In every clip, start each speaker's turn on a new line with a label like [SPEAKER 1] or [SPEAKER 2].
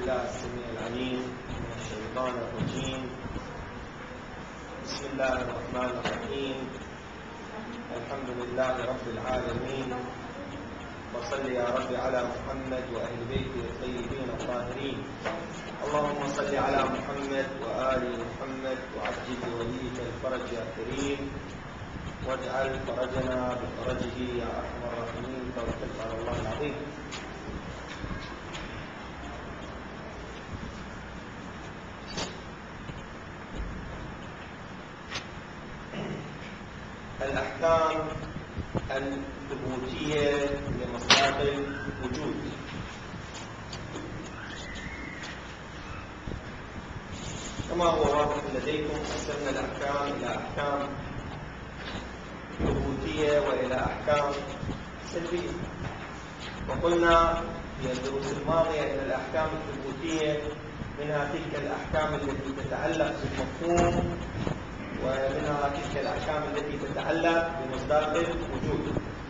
[SPEAKER 1] بالله السميع العليم من الشيطان الرجيم. بسم الله الرحمن الرحيم. الحمد لله رب العالمين، وصل يا رب على محمد وأهل بيته الطيبين الطاهرين. اللهم صل على محمد وآل محمد وعجل بوليك الفرج يا كريم، واجعل فرجنا بفرجه يا أرحم الراحمين. توكلت على الله العظيم. الأحكام الثبوتية لمصداق الوجود. كما هو واضح لديكم، قسمنا الأحكام إلى أحكام ثبوتية وإلى أحكام سلبية، وقلنا في الدروس الماضية أن الأحكام الثبوتية منها تلك الأحكام التي تتعلق بالمفهوم، ومنها تلك الأحكام التي تتعلق بمصداق الوجود.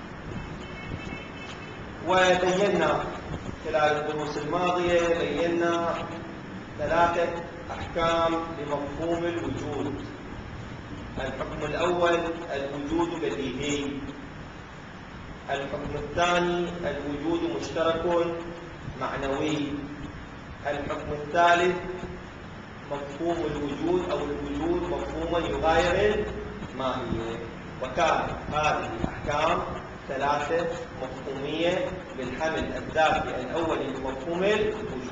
[SPEAKER 1] وبينا خلال الدروس الماضية بينا ثلاثة أحكام لمفهوم الوجود. الحكم الأول الوجود بديهي، الحكم الثاني الوجود مشترك معنوي، الحكم الثالث مفهوم الوجود أو الوجود مفهوما يغاير الماهية. وكانت هذه الأحكام ثلاثة مفهومية بالحمل الذاتي الأول لمفهوم الوجود.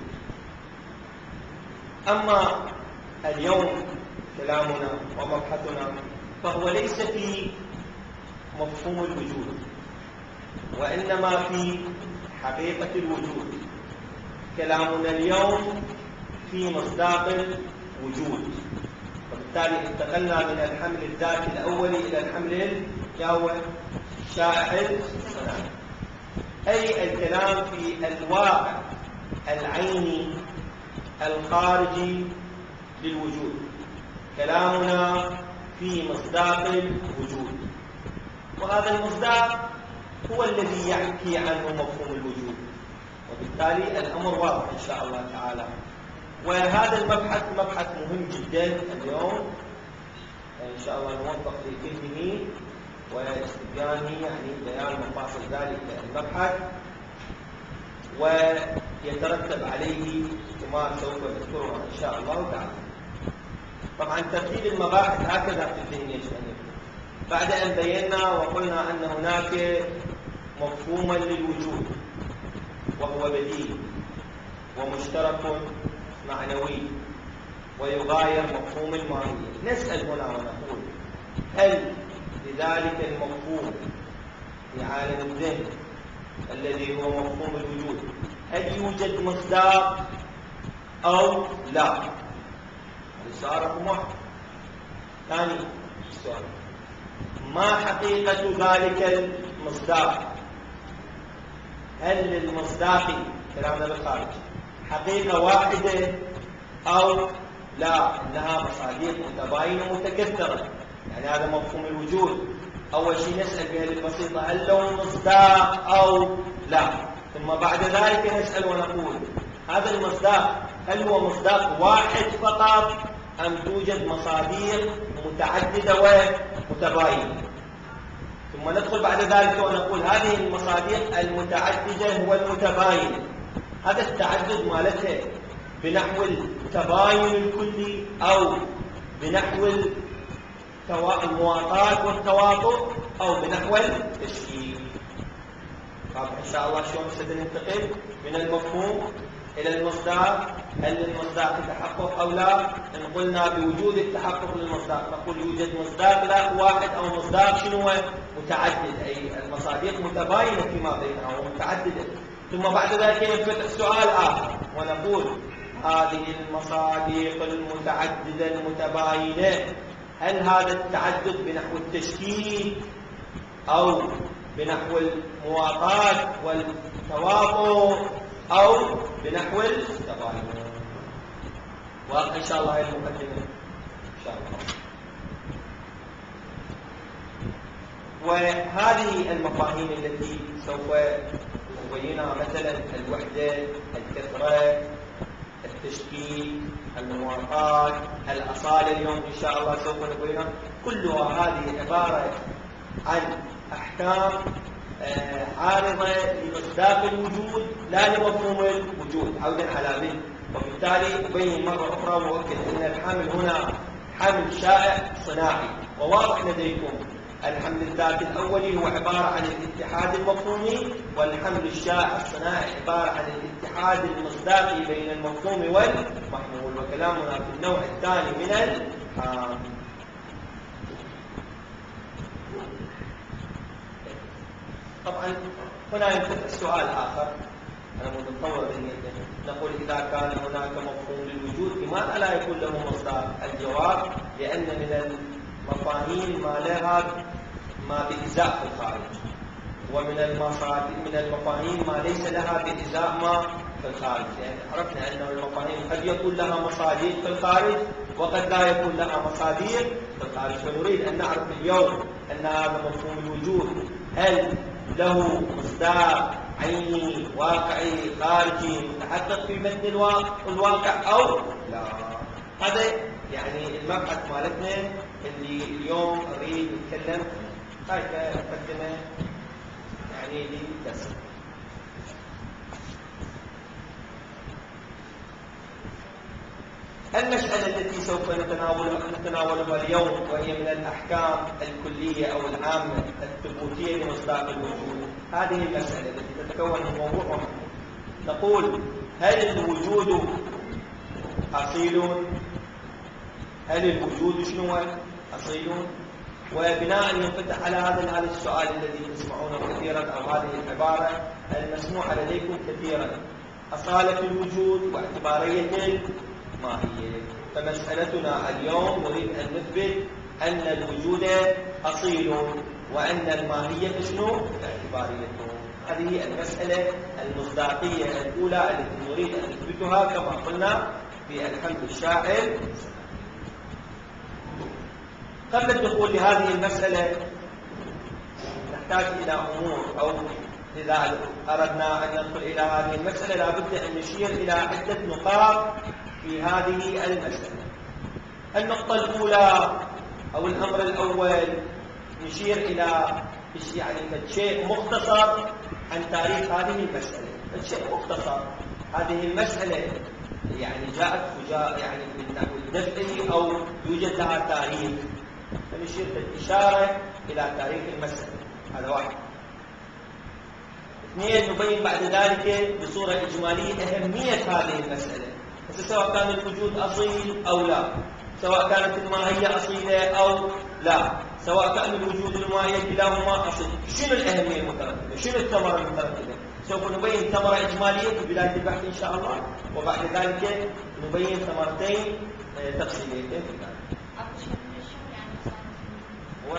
[SPEAKER 1] أما اليوم كلامنا ومبحثنا فهو ليس في مفهوم الوجود، وإنما في حقيقة الوجود. كلامنا اليوم في مصداق الوجود، وبالتالي انتقلنا من الحمل الذاتي الأولي إلى الحمل الشائع الصناعي، أي الكلام في الواقع العيني الخارجي للوجود. كلامنا في مصداق الوجود، وهذا المصداق هو الذي يحكي عنه مفهوم الوجود، وبالتالي الأمر واضح إن شاء الله تعالى. وهذا المبحث مبحث مهم جدا اليوم، إن شاء الله نوفق في فهمه واستبيانه، يعني بيان مفاصل ذلك المبحث، ويترتب عليه ثمار سوف نذكرها إن شاء الله تعالى. طبعا ترتيب المباحث هكذا في الذهن يشتمل. بعد أن بينا وقلنا أن هناك مفهوما للوجود وهو بديهي ومشترك معنوي ويغاير مفهوم الماهية، نسأل هنا ونقول: هل لذلك المفهوم في عالم الذهن الذي هو مفهوم الوجود هل يوجد مصداق أو لا؟ هذا السؤال رقم واحد. ثاني سؤال: ما حقيقة ذلك المصداق؟ هل للمصداق كلامنا بالخارج حقيقة واحدة أو لا إنها مصادق متباينة متكثرة؟ يعني هذا مفهوم الوجود. أول شيء نسأل بهذه البسيطة: هل له مصداق أو لا؟ ثم بعد ذلك نسأل ونقول: هذا المصداق هل هو مصداق واحد فقط أم توجد مصادق متعددة ومتباينة؟ ثم ندخل بعد ذلك ونقول: هذه المصادق المتعددة والمتباينة هذا التعدد مالتها بنحو التباين الكلي أو بنحو المواطاة والتواطؤ أو بنحو التشكيل؟ إن شاء الله شلون سننتقل من المفهوم إلى المصداق. هل المصداق تحقق أو لا؟ إن قلنا بوجود التحقق للمصداق نقول يوجد مصداق لا واحد أو مصداق شنو متعدد، أي المصادق متباينة فيما بينها ومتعددة. ثم بعد ذلك ينفتح سؤال آخر ونقول: هذه المصادق المتعددة المتباينة هل هذا التعدد بنحو التشكيل أو بنحو المواطاة والتواطؤ أو بنحو التباين؟ واضح إن شاء الله هذه المقدمة إن شاء الله. وهذه المفاهيم التي سوف أبينها، مثلا الوحدة، الكثرة، التشكيل، المواقات، الأصالة. اليوم إن شاء الله سوف نقولها. كلها هذه عبارة عن أحكام عارضة لمصداق الوجود لا لمفهوم الوجود. عودا على ذلك، وبالتالي أبين مرة أخرى وأؤكد أن الحمل هنا حمل شائع صناعي، وواضح لديكم الحمل الذاتي الأولي هو عبارة عن الاتحاد المفهومي، والحمل الشائع الصناعي عبارة عن الاتحاد المصداقي بين المفهوم والمحمول. وكلامنا في النوع الثاني من الحمل. طبعا هنا ينفتح سؤال آخر، أنا متصور نقول إذا كان هناك مفهوم للوجود لماذا لا يكون له مصداق؟ الجواب لأن من المفاهيم ما لها ما بإزاء في الخارج، ومن المفاهيم ما ليس لها بإزاء ما في الخارج. يعني عرفنا أن المفاهيم قد يكون لها مصادر في الخارج وقد لا يكون لها مصادر في الخارج. فنريد أن نعرف اليوم أن هذا مفهوم الوجود هل له مصداق عيني واقعي خارجي متحقق في متن الواقع أو لا. هذا يعني المبحث مالتنا اللي اليوم أريد أتكلم هاي مقدمة يعني للدرس. المسألة التي سوف نتناولها اليوم وهي من الأحكام الكلية أو العامة الثبوتية لمصداق الوجود. هذه المسألة التي تتكون من موضوع واحد. نقول هل الوجود أصيل؟ هل الوجود شنو أصيل؟ وبناء ينفتح على هذا السؤال الذي تسمعونه كثيرا أو هذه العبارة المسموعة لديكم كثيرا، أصالة الوجود واعتبارية الماهية. فمسألتنا اليوم نريد أن نثبت أن الوجود أصيل وأن الماهية شنو؟ اعتبارية. هذه المسألة المصداقية الأولى التي نريد أن نثبتها كما قلنا في الحمل الشائع. قبل الدخول لهذه المسألة نحتاج إلى أمور، أو إذا أردنا أن ندخل إلى هذه المسألة لابد أن نشير إلى عدة نقاط في هذه المسألة. النقطة الأولى أو الأمر الأول نشير إلى يعني شيء مختصر عن تاريخ هذه المسألة. شيء مختصر، هذه المسألة يعني جاءت يعني بالدفع أو يوجد لها تاريخ، فنشير بالإشارة إلى تاريخ المسألة. هذا واحد. اثنين، نبين بعد ذلك بصورة إجمالية أهمية هذه المسألة، سواء كان الوجود أصيل أو لا، سواء كانت الماهية أصيلة أو لا، سواء كان الوجود والماهية كلاهما أصيل. شنو الأهمية المترتبة؟ شنو الثمرة المترتبة؟ سوف نبين ثمرة إجمالية في بداية البحث إن شاء الله، وبعد ذلك نبين ثمرتين تفصيليتين في ذلك. هو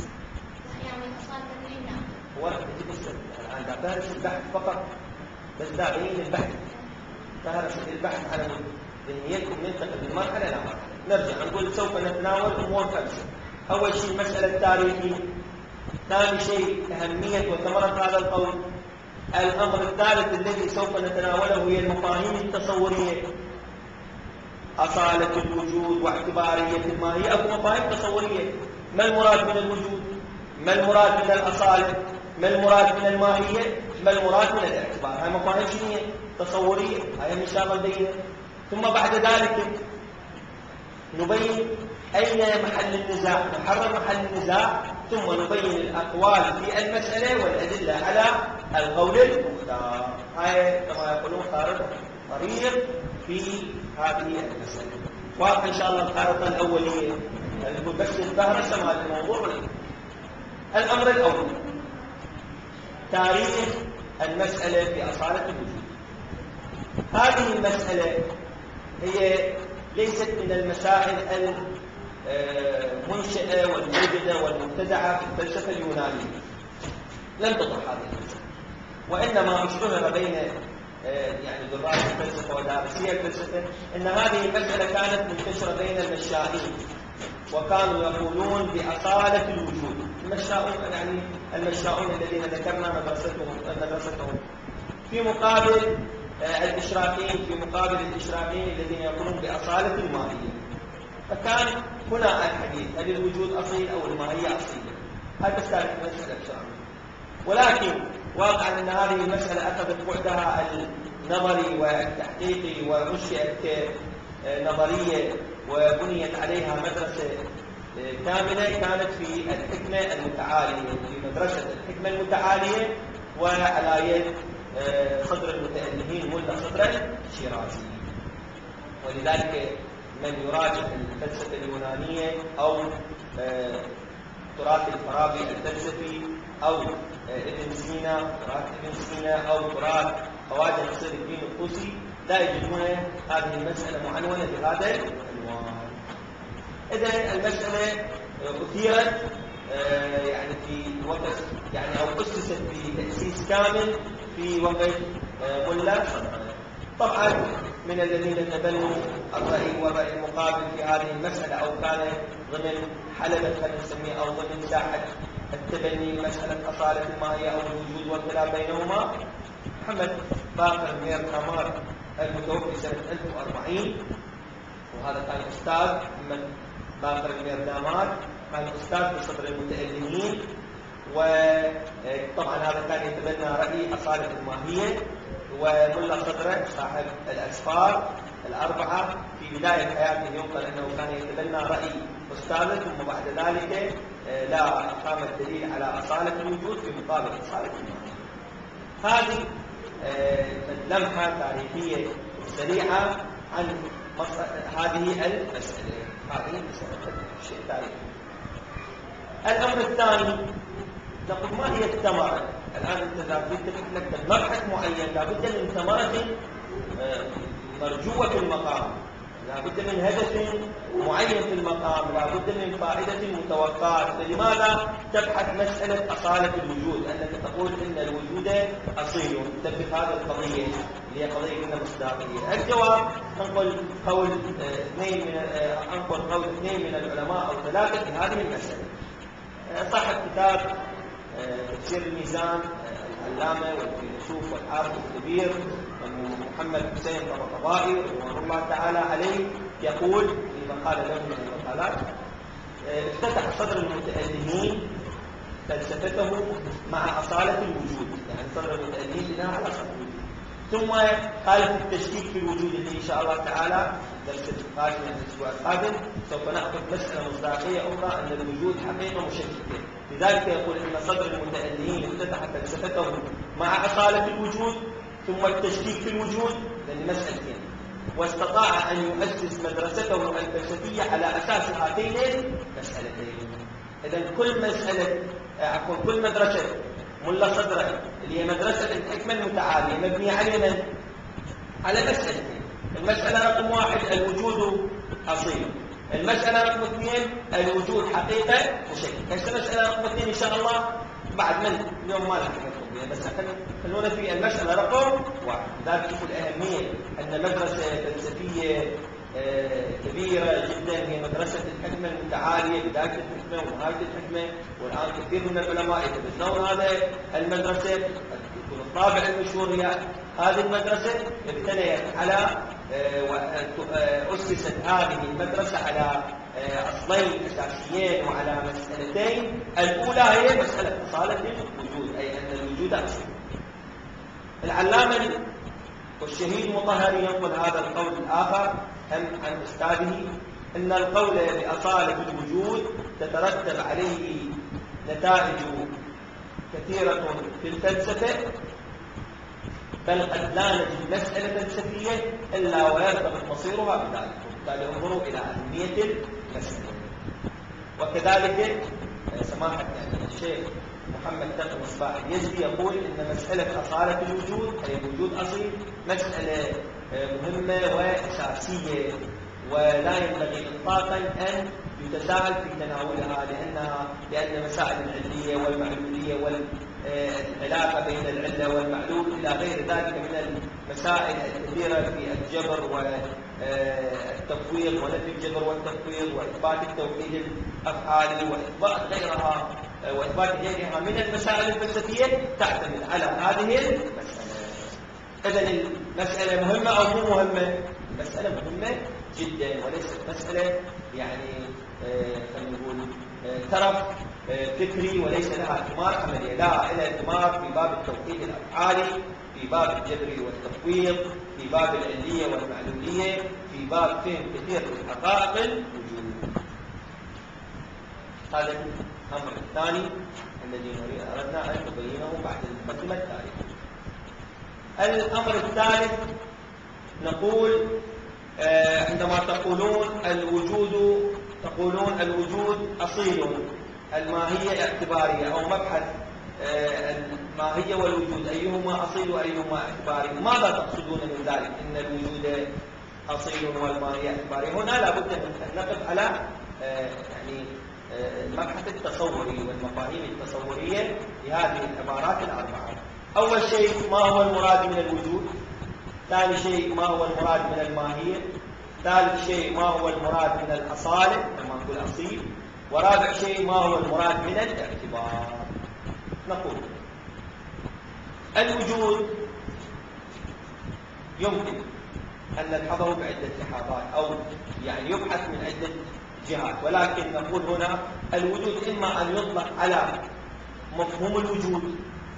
[SPEAKER 1] الآن دارس البحث فقط، بس داعين البحث، دارس البحث على نيتكم ننتقل من مرحلة إلى مرحلة. نرجع نقول سوف نتناول أمور خمسة. أول شيء المسألة التاريخية، ثاني شيء أهمية وثمرة هذا القول، الأمر الثالث الذي سوف نتناوله هي المفاهيم التصورية، أصالة الوجود واعتبارية الماهية. أكو مفاهيم تصورية، ما المراد من الوجود؟ ما المراد من الأصالة؟ ما المراد من الماهية؟ ما المراد من الاعتبار؟ هاي مفاهيم شنو؟ تصورية. هاي إن شاء الله نبينها. ثم بعد ذلك نبين أين محل النزاع، نحرر محل النزاع، ثم نبين الأقوال في المسألة والأدلة على القول المختار. هاي كما يقولون خارطة طريق في هذه المسألة. واضح إن شاء الله الخارطة الأولية نقول بس الفهرسة مال الموضوع. الأمر الأول تاريخ المسألة في أصالة الوجود. هذه المسألة هي ليست من المسائل المنشئة والموجودة والمبتدعة في الفلسفة اليونانية، لم تطرح هذه المسألة، وإنما اشتهر بين يعني دراس الفلسفة ودارسي الفلسفة أن هذه المسألة كانت منتشرة بين المشائين، وكانوا يقولون بأصالة الوجود. المشائون الذين ذكرنا مدرستهم في مقابل الإشراقيين في مقابل الإشراقيين الذين يقولون بأصالة الماهية. فكان هنا الحديث هل الوجود أصيل أو الماهية أصيلة؟ هذا كانت المسألة بصراحة. ولكن واقعا أن هذه المسألة أخذت بعدها النظري والتحقيقي ونشئت كنظرية وبنيت عليها مدرسة كاملة كانت في الحكمة المتعالية، في مدرسة الحكمة المتعالية وعلى يد صدر المتألهين ملا صدر الشيرازي. ولذلك من يراجع الفلسفة اليونانية أو تراث الفارابي الفلسفي أو ابن سينا، تراث ابن سينا أو تراث خواجة نصير الدين الطوسي، لا يجدون هذه المسألة معنونة بهذا العنوان. إذا المسألة أثيرت يعني في وقت يعني أو أسست بتأسيس كامل في وقت ملا صدر. طبعا من الذين تبنوا الرأي والرأي المقابل في هذه المسألة أو كان ضمن حلبة خلينا نسميه أو ضمن ساحة التبني مسألة أصالة الماهية أو الوجود والخلاف بينهما محمد باقر مير كمال المتوفي سنة 1040، وهذا كان أستاذ محمد باقر مير دامار، كان أستاذ بصدر المتألهين، وطبعا هذا كان يتبنى رأي أصالة الماهية. وملا صدره صاحب الأسفار الأربعة في بداية حياته ينقل أنه كان يتبنى رأي أستاذه، ثم بعد ذلك لا أقام الدليل على أصالة الوجود في مقابل أصالة الماهية. هذه لمحة تاريخية سريعة عن هذه المسألة. هذه المسألة شيء تاريخي. الأمر الثاني نقول ما هي الثمرة؟ الآن أنت إذا بدك تحلك مبحث معين لابد من ثمرة مرجوة في المقام، لابد من هدف معين في المقام، لابد من فائدة متوقعة. فلماذا تبحث مسألة أصالة الوجود؟ أنك تقول إن الوجود أصيل، تثبت هذه القضية اللي هي قضية المصداقية. الجواب نقول قول اثنين من العلماء أو ثلاثة في هذه المسألة. صاحب كتاب تفسير الميزان العلامة والفيلسوف والعارف الكبير محمد حسين الطباطبائي رحمه الله تعالى عليه يقول في مقالة له من المقالات: افتتح صدر المتألهين فلسفته مع أصالة الوجود، يعني صدر المتألهين بناء على أصالة الوجود، ثم قال في التشكيك في الوجود اللي إن شاء الله تعالى درس القادم من الأسبوع القادم سوف نأخذ مسألة مصداقية أخرى أن الوجود حقيقة مشككة. لذلك يقول أن صدر المتألهين افتتح فلسفته مع أصالة الوجود ثم التشكيك في الوجود، لأن مسألتين، واستطاع أن يؤسس مدرسته الفلسفية على أساس هاتين المسألتين. إذن كل مدرسة ملا صدره اللي هي مدرسة الحكمة المتعالية مبنية على مسألتين. المسألة رقم 1 الوجود أصيل، المسألة رقم 2 الوجود حقيقة مشككة. المسألة رقم 2 إن شاء الله بعد من اليوم ما نحكي بها، بس خلونا في المسألة رقم 1. ذلك تكون الأهمية أن مدرسة فلسفية كبيرة جدا هي مدرسة الحكمة المتعالية، بداية الحكمة ونهاية الحكمة، والآن كثير من العلماء يتبنون هذا المدرسة. يكون الطابع المشهور هي هذه المدرسة ابتنيت على أسست هذه المدرسة على أصلين أساسيين وعلى مسألتين. الأولى هي مسألة أصالة الوجود، أي أن الوجود أصيل. العلامة والشهيد مطهري ينقل هذا القول الآخر عن أستاذه أن القول بأصالة الوجود تترتب عليه نتائج كثيرة في الفلسفة، بل قد لا نجد مسألة فلسفية إلا ويرتبط مصيرها بذلك. وبالتالي انظروا إلى أهمية المسألة. وكذلك سماحة الشيخ محمد تقي مصباح اليزدي يقول إن مسألة أصالة الوجود أي الوجود أصيل مسألة مهمة وأساسية، ولا ينبغي إطلاقا أن يتساهل في تناولها، لأن مسائل العلية والمعلولية والعلاقة بين العلة والمعلول إلى غير ذلك من المسائل الكثيرة في الجبر والتفويض ونفي الجبر والتفويض وإثبات التوحيد الأفعالي وإثبات غيرها من المسائل الفلسفية تعتمد على هذه المسألة. إذن مسألة مهمة أو مو مهمة؟ مسألة مهمة جدا، وليست مسألة يعني خلينا نقول ترف فكري وليس لها ثمار عملية، لا، لها ثمار في باب التوحيد الأفعالي، في باب الجبر والتفويض، في باب العلية والمعلولية، في باب فهم كثير من حقائق الوجود. هذا الأمر الثاني الذي أردنا أن نبينه بعد المقدمة التالية. الأمر الثالث نقول عندما تقولون الوجود أصيل، الماهية اعتبارية، أو مبحث الماهية والوجود أيهما أصيل وأيهما اعتباري، ماذا تقصدون من ذلك؟ إن الوجود أصيل والماهية اعتبارية. هنا لابد من أن نقف على يعني المبحث التصوري والمفاهيم التصورية لهذه العبارات الأربعة. أول شيء ما هو المراد من الوجود؟ ثاني شيء ما هو المراد من الماهية؟ ثالث شيء ما هو المراد من الأصالة لما نقول أصيل؟ ورابع شيء ما هو المراد من الاعتبار؟ نقول الوجود يمكن أن نلحظه بعدة لحاظات، أو يعني يبحث من عدة جهات، ولكن نقول هنا الوجود إما أن يطلق على مفهوم الوجود،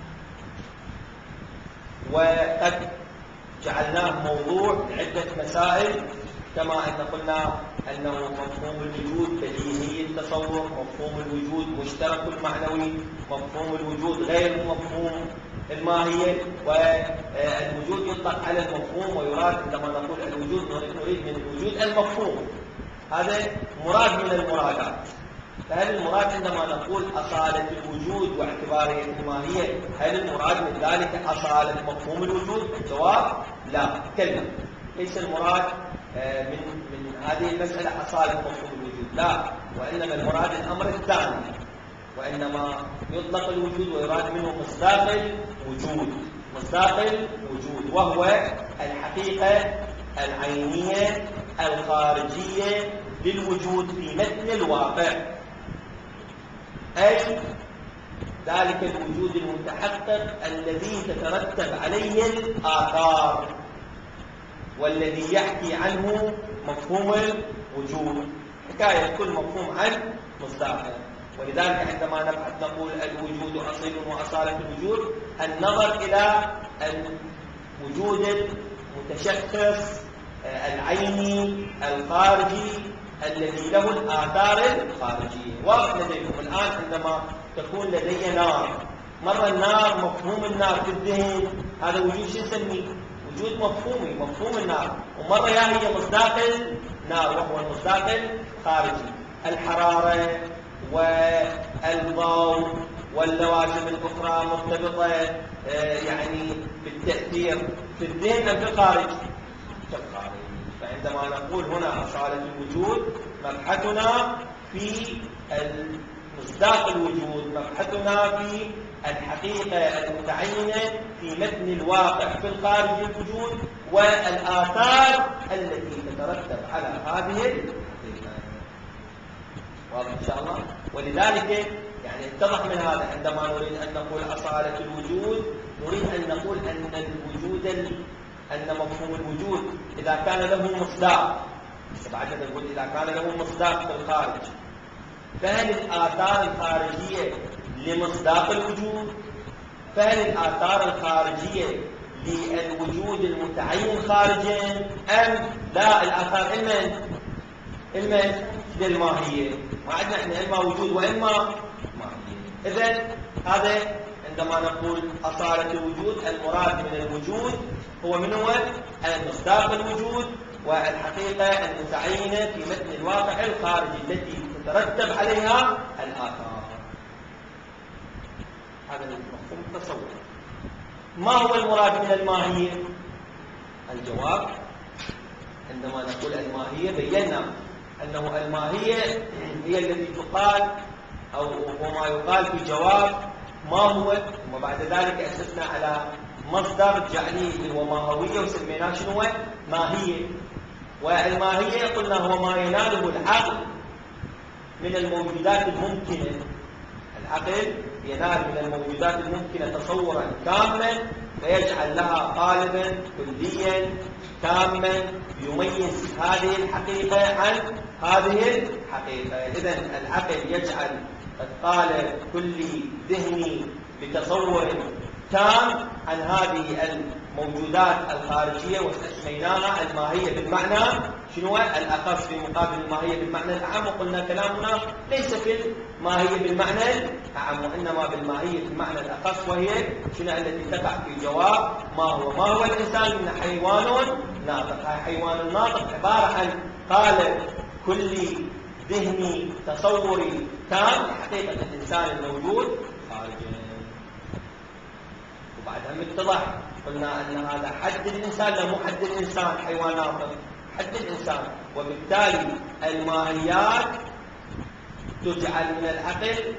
[SPEAKER 1] وقد جعلناه موضوع لعدة مسائل، كما أن قلنا أنه مفهوم الوجود بديهي التصور، مفهوم الوجود مشترك المعنوي، مفهوم الوجود غير مفهوم الماهية، والوجود يطلق على المفهوم ويراد عندما نقول الوجود نريد من الوجود المفهوم، هذا مراد من المرادات. فهل المراد عندما نقول أصالة الوجود واعتبارية الماهية، هل المراد من ذلك أصالة مفهوم الوجود؟ الجواب لا، كلا، ليس المراد من هذه المسألة أصالة مفهوم الوجود، لا، وإنما المراد الأمر الثاني، وإنما يطلق الوجود ويراد منه مصداق الوجود، وهو الحقيقة العينية الخارجية للوجود في متن الواقع، أي ذلك الوجود المتحقق الذي تترتب عليه الآثار، والذي يحكي عنه مفهوم الوجود، حكاية كل مفهوم عن مصداقه. ولذلك عندما نبحث نقول الوجود أصيل وأصالة الوجود، النظر إلى الوجود المتشخص العيني الخارجي الذي له الآثار الخارجية. واضح لديكم الآن عندما تكون لدي نار، مرة النار مفهوم النار في الذهن، هذا وجود شو نسميه؟ وجود مفهومي، مفهوم النار، ومرة هي مصداق النار وهو المصداق الخارجي، الحرارة والضوء واللوازم الأخرى مرتبطة يعني بالتأثير في الذهن أم في الخارج؟ في الخارج. فعندما نقول هنا أصالة الوجود، مبحثنا في مصداق الوجود، مبحثنا في الحقيقة المتعينة في متن الواقع في الخارج الوجود، والآثار التي تترتب على هذه الحقيقة. واضح إن شاء الله؟ ولذلك يعني اتضح من هذا عندما نريد أن نقول أصالة الوجود، نريد أن نقول أن مفهوم الوجود إذا كان له مصداق، بعدنا نقول إذا كان له مصداق في الخارج، فهل الآثار الخارجية لمصداق الوجود؟ فهل الآثار الخارجية للوجود المتعين خارجا؟ أم لا، الآثار إما للماهية، ما عندنا احنا إما وجود وإما ماهية. إذن هذا عندما نقول أصالة الوجود، المراد من الوجود هو من هو مصداق الوجود والحقيقة المتعينة في متن الواقع الخارجي التي تترتب عليها الآثار. هذا المفهوم التصوري. ما هو المراد من الماهية؟ الجواب عندما نقول الماهية بينا أنه الماهية هي التي تقال أو ما يقال في جواب ما هو، وبعد ذلك أسسنا على مصدر جعليه اللي هو ماهوية وسميناه شنو؟ ماهية. والماهية قلنا هو ما يناله العقل من الموجودات الممكنة، العقل ينال من الموجودات الممكنة تصورا كاملا فيجعل لها قالبا كليا تاما يميز هذه الحقيقة عن هذه الحقيقة. إذن العقل يجعل القالب كلي ذهني بتصور تام عن هذه الموجودات الخارجية، وسميناها الماهية بالمعنى شنو الأخص في مقابل الماهية بالمعنى الأعم. وقلنا كلامنا ليس في الماهية بالمعنى الأعم، وإنما بالماهية بالمعنى الأخص، وهي شنو التي تقع في جواب ما هو الإنسان من حيوان ناطق. حيوان الناطق عبارة عن قالب كلي ذهني تصوري تام لحقيقة الإنسان الموجود خارجا. وبعدها متضح قلنا أن هذا حد الإنسان، لا مو حد الإنسان حيوان ناطق، حد الإنسان. وبالتالي الماهيات تجعل من العقل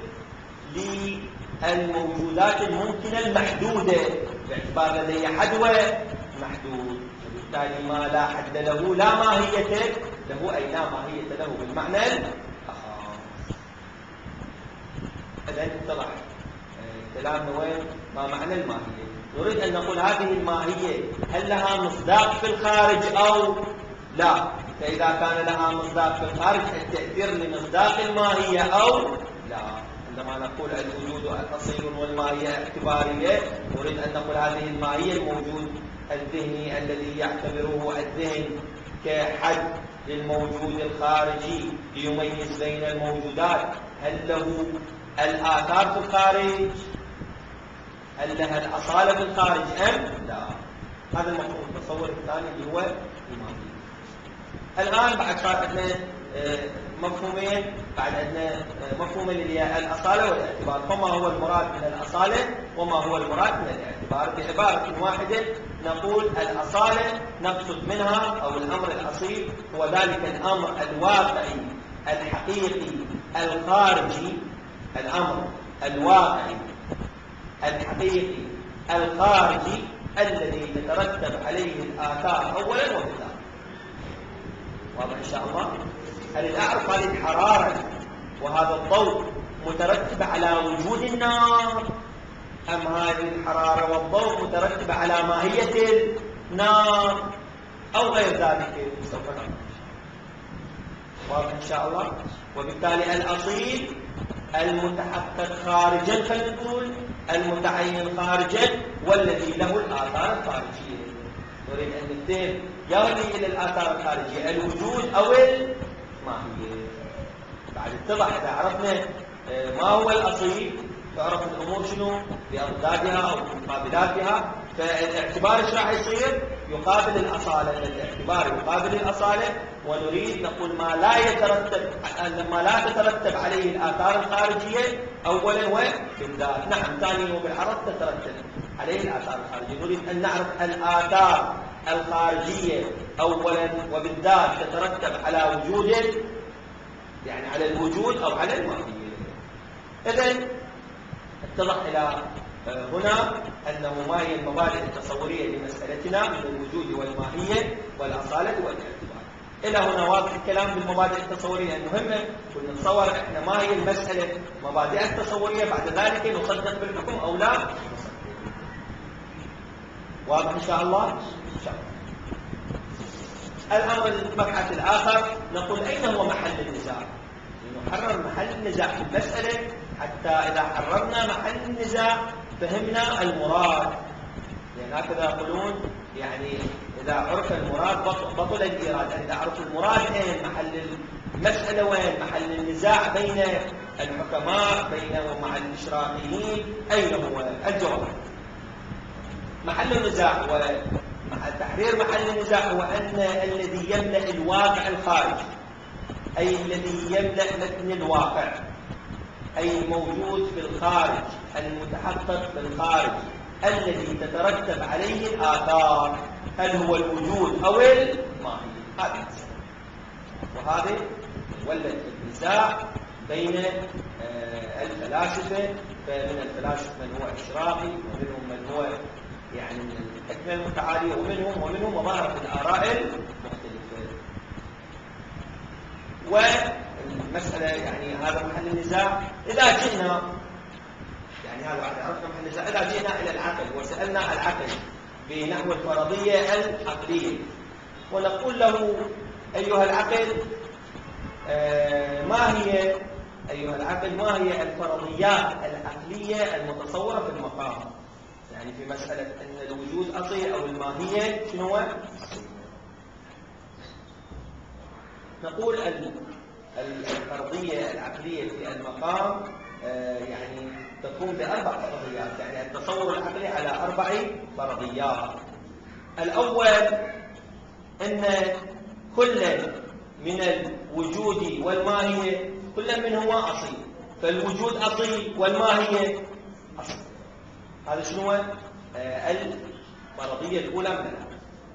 [SPEAKER 1] للموجودات الممكنة المحدودة، باعتبار لدي حدوى محدود. وبالتالي ما لا حد له لا ماهية له، أي لا ماهية له بالمعنى الأخص. إذن اتضح كلامنا وين ما معنى الماهية. نريد أن نقول هذه الماهية هل لها مصداق في الخارج أو لا؟ فإذا كان لها مصداق في الخارج التأثير لمصداق الماهية أو لا. عندما نقول الوجود أصيل والماهية اعتبارية، نريد أن نقول هذه الماهية الموجود الذهني الذي يعتبره الذهن كحد للموجود الخارجي ليميز بين الموجودات، هل له الآثار في الخارج؟ هل لها الأصالة في الخارج أم لا؟ هذا المفهوم التصور الثاني اللي هو الماهية. الآن بعد صار عندنا مفهومين، بعد عندنا مفهومين اللي هي الأصالة والاعتبار. فما هو المراد من الأصالة وما هو المراد من الاعتبار؟ بعبارة واحدة نقول الأصالة نقصد منها أو الأمر الأصيل هو ذلك الأمر الواقعي الحقيقي الخارجي، الأمر الواقعي الحقيقي الخارجي الذي تترتب عليه الآثار أولا وبالآخر. واضح إن شاء الله؟ أريد أعرف هذه الحرارة وهذا الضوء مترتب على وجود النار، أم هذه الحرارة والضوء مترتب على ماهية النار أو غير ذلك؟ سوف نعرف. واضح إن شاء الله؟ وبالتالي الأصيل المتحقق خارجا، خلينا نقول المتعين خارجا، والذي له الآثار الخارجية. نريد أن ننتبه يهدي إلى الآثار الخارجية الوجود أو الماهية. بعد اتضح إذا عرفنا ما هو الأصيل تعرف الأمور شنو بأضدادها أو مقابلاتها. فالاعتبار ايش راح يصير؟ يقابل الأصالة. الاعتبار يقابل الأصالة، ونريد نقول ما لا تترتب عليه الآثار الخارجية أولا وبالذات. نعم، ثانيا وبالعرض تترتب عليه الآثار الخارجية. نريد أن نعرف الآثار الخارجية أولا وبالذات تترتب على وجود، يعني على الوجود أو على الماهية. إذن اتضح إلى هنا أنه ما هي المبادئ التصورية لمسألتنا من الوجود والماهية والأصالة والاعتبار. إلى هنا واضح الكلام بالمبادئ التصورية المهمة، ونتصور إحنا ما هي المسألة مبادئ التصورية، بعد ذلك نصدق بالحكم أو لا نصدق. واضح إن شاء الله؟ إن شاء الله. الأمر المبحث الآخر نقول أين هو محل النزاع؟ نحرر محل النزاع في المسألة، حتى إذا حررنا محل النزاع فهمنا المراد. يعني هكذا يقولون، يعني إذا عرف المراد بطل الإرادة. إذا عرف المراد أين محل المسألة، وين محل النزاع بين الحكماء بينهم مع الإشراقيين، أين هو الجواب؟ محل النزاع تحرير محل النزاع هو أن الذي يملأ الواقع الخارجي، أي الذي يملأ متن الواقع، أي الموجود في الخارج المتحقق في الخارج الذي تترتب عليه الآثار، هل هو الوجود أو الماهية؟ هذه المسألة. وهذا ولد النزاع بين الفلاسفة. فمن الفلاسفة من هو إشراقي، ومنهم من هو يعني من الحكمة المتعالية، ومنهم وظهرت الآراء المختلفة. والمسألة يعني هذا محل النزاع. إذا جئنا يعني هذا بعد عرفنا محل النزاع، إذا جئنا إلى العقل وسألنا مثلنا العقل بنحو الفرضية العقلية، ونقول له أيها العقل ما هي الفرضيات العقلية المتصورة في المقام؟ يعني في مسألة أن الوجود أصيل أو الماهية شنو هو؟ نقول الفرضية العقلية في المقام يعني تقوم بأربع فرضيات، يعني التصور العقلي على 4 فرضيات. الأول أن كل من الوجود والماهية كل منهما أصيل، فالوجود أصيل والماهية أصيل. هذا شنو هو الفرضية الأولى منها.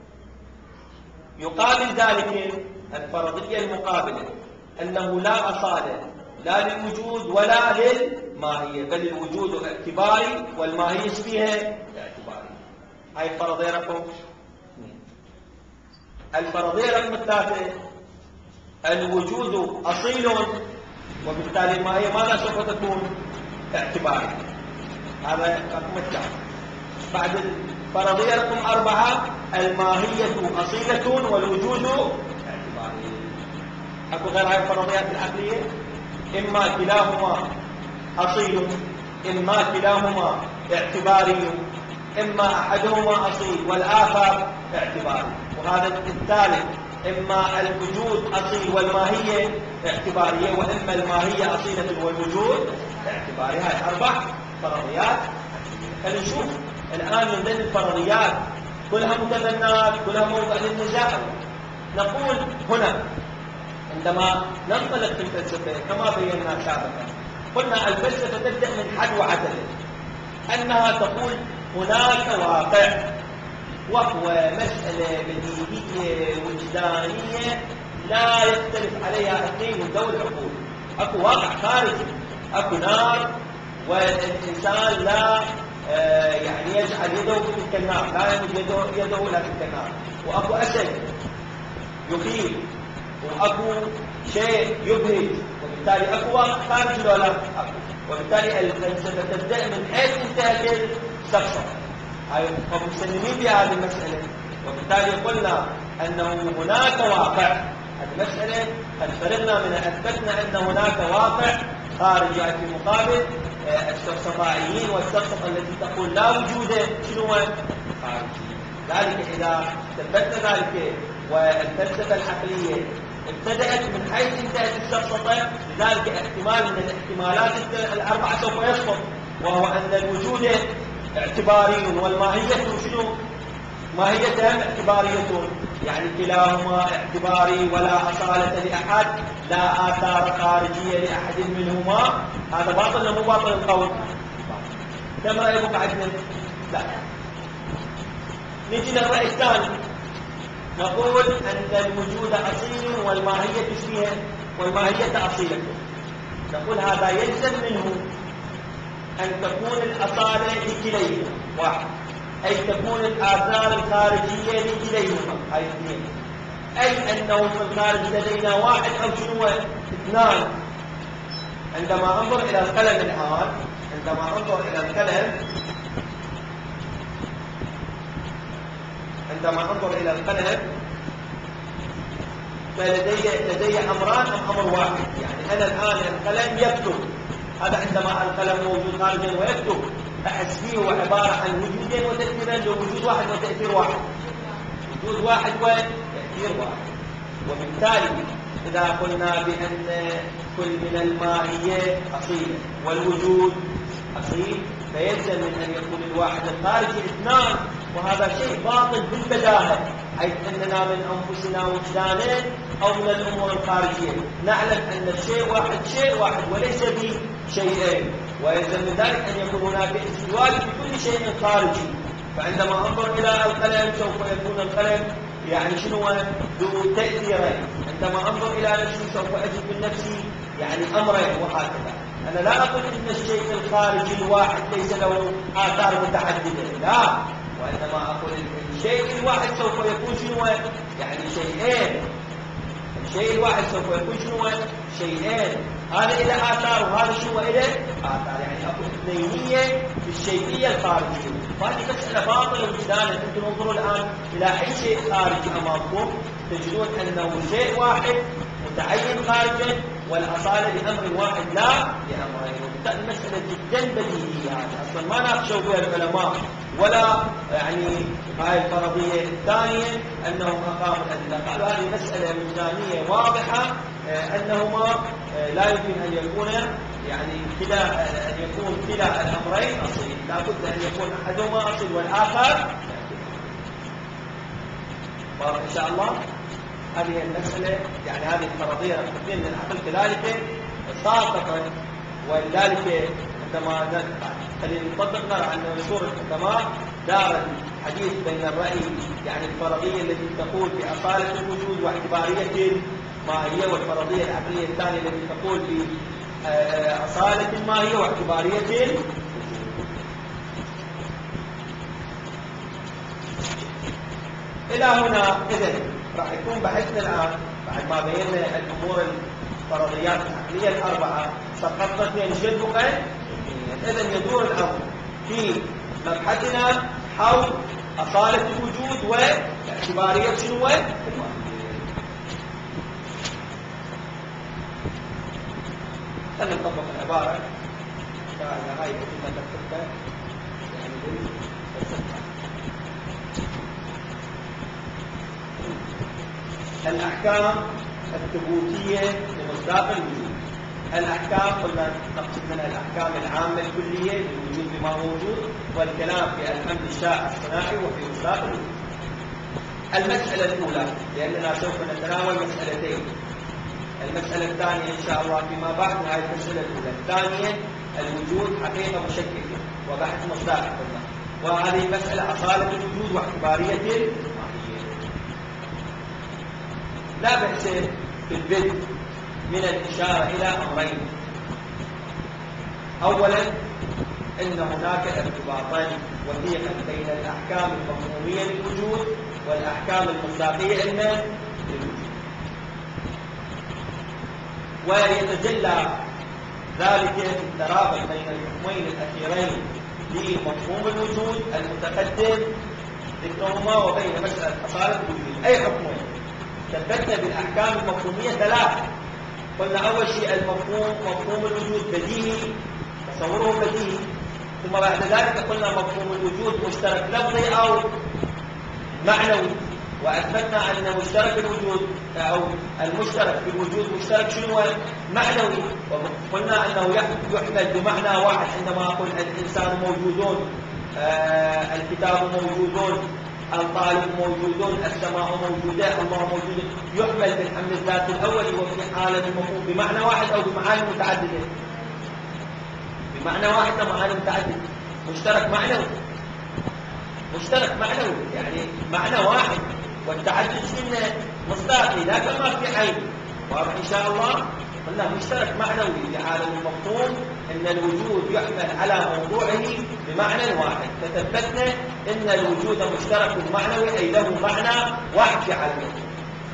[SPEAKER 1] يقابل ذلك الفرضية المقابلة أنه لا أصالة لا للوجود ولا للماهية، بل الوجود اعتباري والماهية فيها اعتباري. هاي الفرضية رقم 2. الفرضية رقم 3 الوجود أصيل وبالتالي الماهية ماذا سوف تكون؟ اعتباري. هذا رقم 3. بعد الفرضية رقم 4 الماهية أصيلة والوجود اعتباري. أكو غير هاي الفرضيات العقلية؟ إما كلاهما أصيل، إما كلاهما اعتباري، إما أحدهما أصيل والآخر اعتباري. وهذا الثالث إما الوجود أصيل والماهية اعتبارية، وإما الماهية أصيلة والوجود اعتباري. هاي 4 فرضيات. خلينا نشوف الآن من ضمن الفرضيات كلها متبنات، كلها موضع للنزاع. نقول هنا عندما ننطلق في الفلسفة كما بينا سابقا قلنا الفلسفة تبدأ من حد وعدل، أنها تقول هناك واقع وهو مسألة بديهية وجدانية لا يختلف عليها اثنين من ذوي العقول. أكو واقع خارجي، أكو نار والإنسان لا يعني يجعل يده في تلك النار، لا يمد يده إلى تلك النار. وأكو أسد يخيف، وأكو شيء يبهج، وبالتالي أكو واقع خارجي ولا أكو. وبالتالي الفلسفة تبدأ من حيث انتهت السفسطة. فمسلمين بهذه المسألة، وبالتالي قلنا أنه هناك واقع. هذه المسألة قد فرغنا من أثبتنا أن هناك واقع خارجي في مقابل السفسطائيين والسفسطة التي تقول لا وجود شنو خارجي. ذلك إذا ثبتنا ذلك والفلسفة العقلية ابتدأت من حيث انتهت السفسطة، لذلك احتمال من الاحتمالات ال4 سوف يسقط، وهو أن الوجود اعتباري والماهية شنو؟ ماهيتهم اعتبارية، يعني كلاهما اعتباري ولا أصالة لأحد، لا آثار خارجية لأحد منهما. هذا باطل ولا مو باطل القول؟ كم رأيكم عندنا؟ لا. نجي للرأي الثاني، نقول أن الوجود أصيل والماهية فيها والماهية أصيلة. نقول هذا يلزم منه أن تكون الأصالة لكليهما واحد، أي تكون الآثار الخارجية لكليهما هاي 2، أي أنه في الخارج لدينا واحد أو شنو 2. عندما أنظر إلى القلم الآن، عندما أنظر إلى القلم فلدي أمران أم أمر واحد؟ يعني أنا الآن القلم يكتب، هذا عندما القلم موجود خارجا ويكتب أحس فيه هو عبارة عن وجودين وتأثيرين، وجود واحد وتأثير واحد، وجود واحد وتأثير واحد. وبالتالي إذا قلنا بأن كل من الماهية أصيل والوجود أصيل، فيلزم من أن يكون الواحد الخارجي 2، وهذا شيء باطل بالبداهة، حيث أننا من أنفسنا وجدانا أو من الأمور الخارجية نعلم أن الشيء واحد وليس بشيئين، ويلزم من ذلك أن يكون هناك استواء بكل شيء خارجي. فعندما أنظر إلى القلم سوف يكون القلم يعني شنو ذو تأثيرين، عندما أنظر إلى نفسي سوف أجد من نفسي يعني أمرين، وهكذا. أنا لا أقول أن الشيء الخارجي الواحد ليس له آثار متعددة، لا، وإنما أقول الشيء الواحد سوف يكون شنو يعني شيئين. الشيء الواحد سوف يكون شنو شيئين، هذا إلى آثار وهذا شنو إلى آثار، يعني أقول اثنينية بالشيئية الخارجية. وهذه مسألة باطلة وجدانا. أنتم انظروا الآن إلى أي شيء خارجي أمامكم تجدون أنه شيء واحد متعين خارجا والأصالة لأمر واحد لا لأمرين. وبالتالي المسألة جدا بديهية، يعني أصلا ما ناقشوا بها العلماء ولا يعني هاي الفرضية الثانية أنهم أقاموا الأدلة، قالوا هذه مسألة وجدانية واضحة أنهما لا يمكن أن يكون يعني أن يكون كلا الأمرين أصيل، لا بد أن يكون أحدهما أصيل والآخر. واضح إن شاء الله. هذه المسألة يعني هذه الفرضية التقديم من العقل كذلك ساقطا، ولذلك عندما خلينا نطبق نرى أن مشهور الحكماء دار الحديث بين الرأي يعني الفرضية التي تقول بأصالة الوجود واعتبارية ماهية، والفرضية العقلية الثانية التي تقول بأصالة ماهية واعتبارية. إلى هنا إذن راح يكون بحثنا الآن بعد ما بينا الأمور الفرضيات العقلية الأربعة سقطنا اثنين شبكا. إذن يدور الأمر في مبحثنا حول أصالة الوجود واعتبارية شنو؟ خلينا نطبق العبارة هاي كنا نكتبها يعني الأحكام الثبوتية لمصداق الوجود. الأحكام قلنا نقصد منها الأحكام العامة الكلية للوجود بما هو موجود، والكلام في الحمد الشائع الصناعي وفي مصداق الوجود. المسألة الأولى لأننا سوف نتناول مسألتين، المسألة الثانية إن شاء الله فيما بعد. هذه المسألة الأولى. الثانية الوجود حقيقة مشككة وبحث مصداق قلنا، وهذه المسألة أصالة الوجود واعتبارية. لا بأس في البدء من الإشارة إلى أمرين. أولا أن هناك ارتباطا وثيقا بين الأحكام المفهومية للوجود والأحكام المصداقية للوجود، ويتجلى ذلك في الترابط بين الحكمين الأخيرين لمفهوم الوجود المتقدم ذكرهما وبين مسألة أصالة الوجود. أي حكمين؟ ثبتنا بالأحكام المفهومية ثلاث. قلنا أول شيء المفهوم، مفهوم الوجود بديهي، تصوره بديهي. ثم بعد ذلك قلنا مفهوم الوجود مشترك لفظي أو معنوي، وأثبتنا أن مشترك الوجود أو المشترك في الوجود مشترك شنو؟ معنوي. وقلنا أنه يحمل بمعنى واحد عندما أقول الإنسان موجودون، الكتاب موجودون، الطالب موجودون، السماء موجودة، الله موجود، يحمل بالحمل الذاتي الأول وفي حالة المفهوم بمعنى واحد أو بمعاني متعددة. بمعنى واحد أو معاني متعددة. مشترك معنوي، مشترك معنوي يعني معنى واحد، والتعدد سنة مصداقي لا كما في عين. واضح إن شاء الله. قلنا مشترك معنوي في عالم المفهوم أن الوجود يحمل على موضوعه بمعنى واحد، فتثبتنا أن الوجود مشترك معنوي أي له معنى واحد في عالم المفهوم.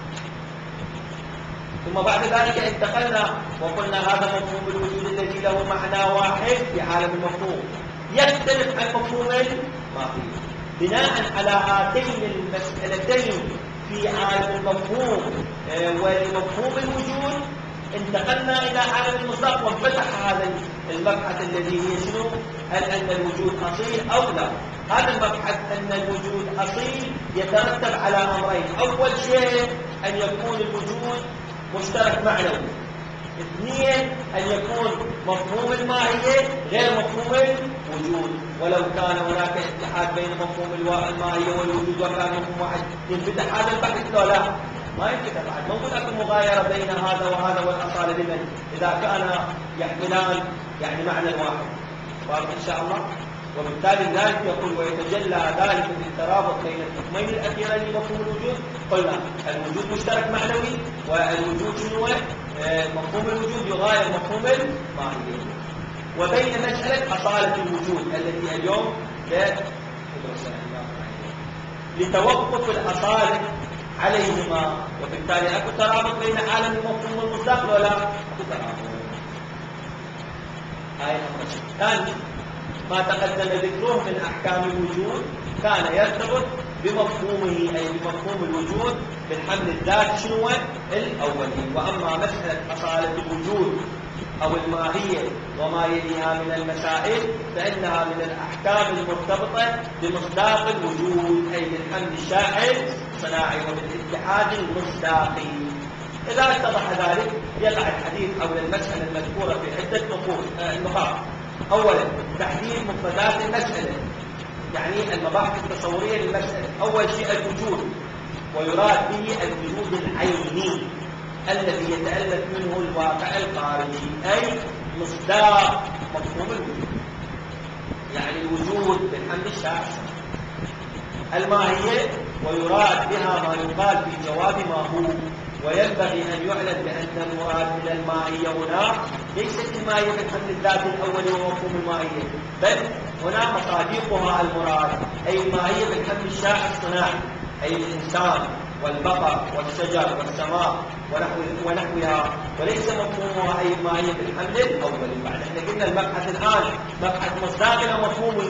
[SPEAKER 1] ثم بعد ذلك انتقلنا وقلنا هذا مفهوم الوجود الذي له معنى واحد في عالم المفهوم يختلف عن مفهوم الماهية. بناء على هاتين المسألتين في عالم المفهوم ومفهوم الوجود انتقلنا إلى عالم المصداق وانفتح هذا المبحث الذي هي شنو؟ هل أن الوجود أصيل أو لا؟ هذا المبحث أن الوجود أصيل يترتب على أمرين. أول شيء أن يكون الوجود مشترك معنوي. اثنين أن يكون مفهوم الماهية غير مفهوم الوجود. ولو كان هناك اتحاد بين مفهوم الماهية والوجود وكان مفهوم واحد ينفتح هذا البحث لو لا؟ ما ينفتح بعد. ما نقول اكو مغايرة بين هذا وهذا والأصالة لمن إذا كان يحملان يعني معنى واحد. واضح إن شاء الله. وبالتالي ذلك يقول ويتجلى ذلك بالترابط بين الحكمين الأخيرين لمفهوم الوجود. قلنا الوجود مشترك معنوي، والوجود شنو؟ مفهوم الوجود يغاير مفهوم الماهية. وبين مسألة أصالة الوجود التي اليوم لتوقف الأصالة عليهما، وبالتالي أكو ترابط بين عالم المفهوم والمصداق ولا أكو ترابط. هاي الأمر الثاني ما تقدم ذكره من أحكام الوجود كان يرتبط بمفهومه، أي بمفهوم الوجود بالحمل الذات شنو الأولي. وأما مسألة أصالة الوجود أو الماهية وما يليها من المسائل فإنها من الأحكام المرتبطة بمصداق الوجود، أي بالحمل الشاحن الصناعي وبالاتحاد المصداقي. إذا اتضح ذلك يقع الحديث حول المسألة المذكورة في عدة نقاط. أولا تحديد مفردات المسألة، يعني المباحث التصورية للمسألة. أول شيء الوجود، ويراد به الوجود العيني الذي يتألف منه الواقع الخارجي، أي مصداق مفهوم الوجود، يعني الوجود بالحمل الشاحن. الماهية ويراد بها ما يقال في جواب ما هو، وينبغي أن يعلم بأن المراد من الماهية هنا ليست الماهية بالحمل الذاتي الأولي ومفهوم الماهية، بل هنا مصادقها المراد، أي الماهية بالحمل الشاحن الصناعي، أي الإنسان والبقر والشجر والسماء ونحوها، وليس مفهومها أي الماهية بالحمل الأولي. بعد احنا قلنا المبحث الآن مبحث مصداقي أو مفهومي؟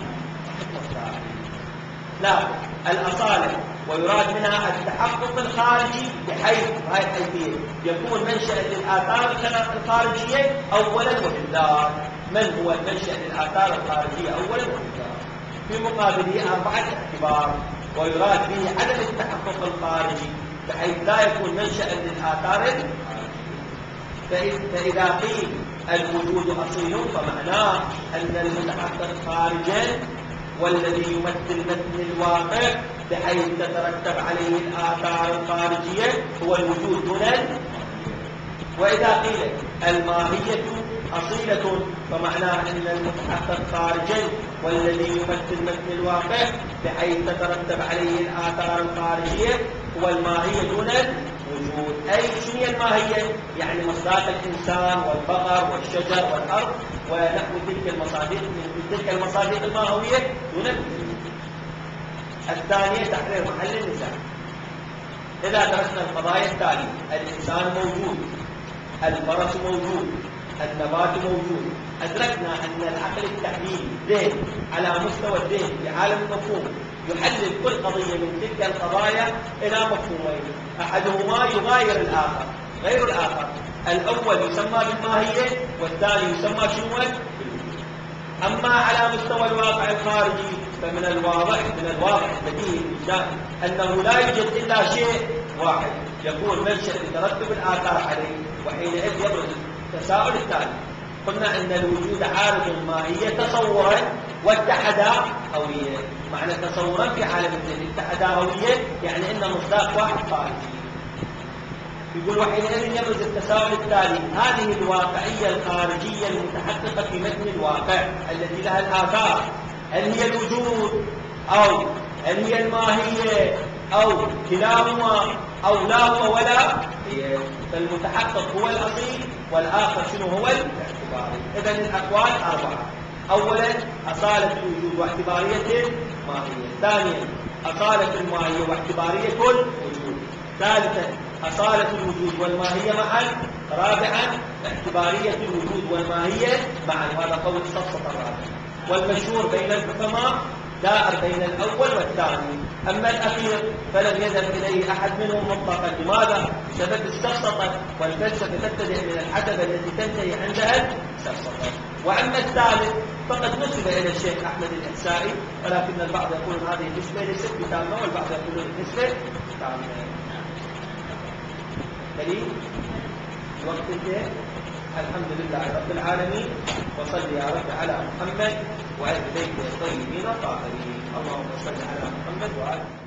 [SPEAKER 1] لا، الأصالة ويراد منها التحقق الخارجي، بحيث هاي الحيثية يكون منشأ للآثار الخارجية أولا وبالذات. من هو المنشأ للآثار الخارجية أولا وبالذات؟ في مقابله 4 اعتبار، ويراد به عدم التحقق الخارجي بحيث لا يكون منشأ للآثار الخارجية. فإذا قيل الوجود أصيل فمعناه أن المتحقق خارجا والذي يمثل متن الواقع بحيث تترتب عليه الآثار الخارجية هو الوجود هنا. وإذا قيل الماهية أصيلة فمعناه أن المتحقق خارجا والذي يمثل متن الواقع بحيث تترتب عليه الآثار الخارجية هو الماهية دون الوجود. أي شنو هي الماهية؟ يعني مصداق الإنسان والبقر والشجر والأرض ونحو تلك المصادق من تلك المصادق الماهوية دون الوجود. الثانية تحرير محل النزاع. إذا درسنا القضايا التالية: الإنسان موجود، الفرس موجود، النبات موجود، أدركنا أن العقل التحليلي ذهن على مستوى الذهن في عالم المفهوم يحلل كل قضية من تلك القضايا إلى مفهومين، أحدهما يغاير الآخر غير الآخر. الأول يسمى بالماهية والثاني يسمى شنو؟ أما على مستوى الواقع الخارجي فمن الواضح البديهي أنه لا يوجد إلا شيء واحد يكون منشأ لترتب الآثار عليه، وحينئذ يبرز التساؤل التالي: قلنا أن الوجود عارض ماهية تصورا واتحدا هوية. معنى تصورا في عالم الذهن، اتحدا هوية يعني أن مصداق واحد خارجي. يقول وحينئذ يبرز التساؤل التالي: هذه الواقعية الخارجية المتحققة في متن الواقع التي لها الآثار، هل هي الوجود أو هل هي الماهية أو كلاهما أو لا هو ولا هي؟ فالمتحقق هو الأصيل والآخر شنو هو الاعتباري. إذن الأقوال 4: أولا أصالة الوجود واعتبارية الماهية، ثانيا أصالة الماهية واعتبارية الوجود، ثالثا أصالة الوجود والماهية معا، رابعا اعتبارية الوجود والماهية معا. وهذا قول السفسطة الرابع. والمشهور بين الحكماء دائر بين الأول والثاني، أما الأخير فلم يذهب إليه أحد منهم مطلقا. لماذا؟ بسبب السفسطة، والفلسفة تبتدئ من الحدبة التي تنتهي عندها السفسطة. وأما الثالث فقد نسب إلى الشيخ أحمد الإحسائي، ولكن البعض يقول هذه النسبة ليست بتامة والبعض يقول النسبة تامة. دليل الوقت انتهى. الحمد لله رب العالمين، وصل يا رب على محمد وآل بيته الطيبين الطاهرين. اللهم صل على محمد وآل